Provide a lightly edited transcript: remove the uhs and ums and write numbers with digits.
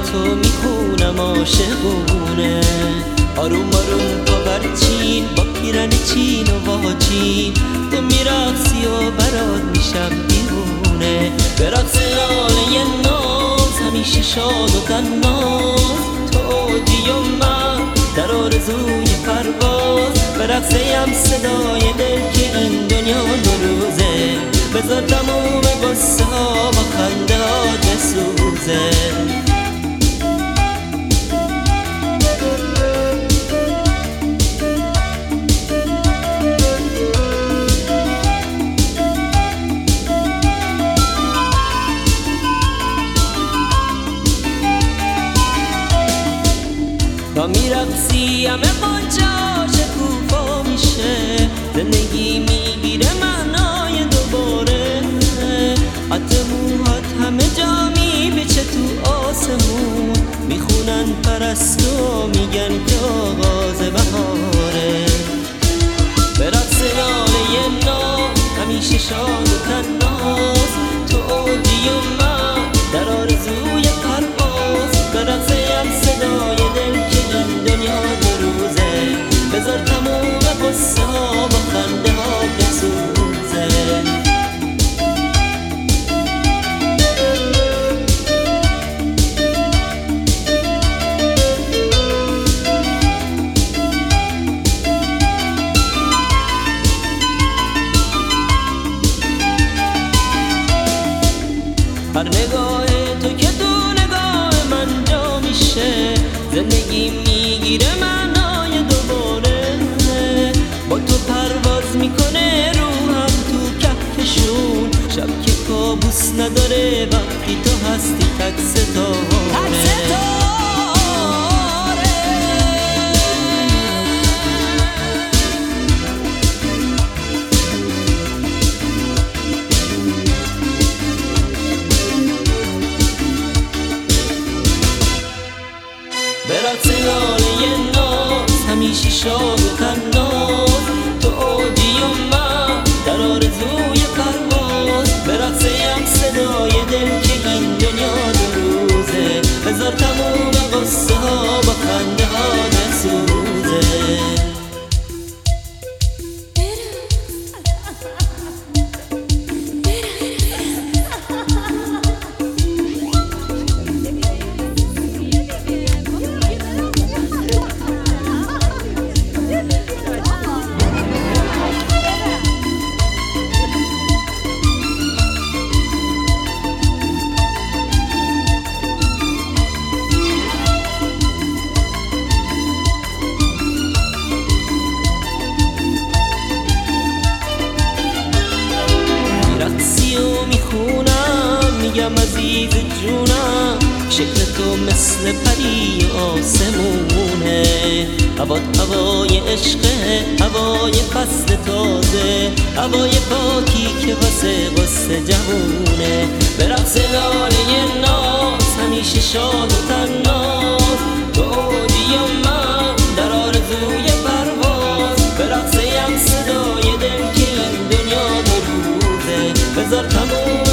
تو میخونم عاشقونه. آروم آروم پاورچین با پیرن چین و واچین، تو میرقصی و برات میشم دیوونه. به رقص لاله ناز همیشه شاد و تناز، تو اوجی و من در آرزوی پرواز. به رقصیم صدای دل که این دنیا دو روزه، بذار تموم قصه ها با خنده ها بسوزه. تا میرقصی همه قنچا شکوفا میشه، زندگی میگیره معنای دوباره. حتی موهات همه جا میبیچه تو آسمون، میخونن پرستو میگن که آغاز بهاره. به رقص لاله ناز همیشه شاد و تناز، تو اوجی و من در آرزوی پرواز. به رقصیم صدای دل که این دنیا دو روزه، بذار تموم قصه ها با خنده ها بسوزه. هر نگاه تو که تو نگاه من جا میشه، زندگی میگیره معنای دوباره. با تو پرواز میکنه روحم تو کهکشون، شب که کابوس نداره وقتی تو هستی تک ستاره. به رقص لاله ناز همیشه شاد و تناز، تو اوجی و من در آرزوی پرواز. به رقصیم صدای دل که این دنیا دو روزه، بذار تموم قصه ها با خنده ها بسوزه. میگم عزیز جونم، شکل تو مثل پری آسمونه. هوات هوای عشقه، هوای فصل تازه، هوای پاکی که واسه قصه جوونه. به رقص لاله ناز همیشه شاد و تناز، تو اوجی و من در آرزوی پرواز. به رقصیم صدای دل که این دنیا دو روزه، بذار تموم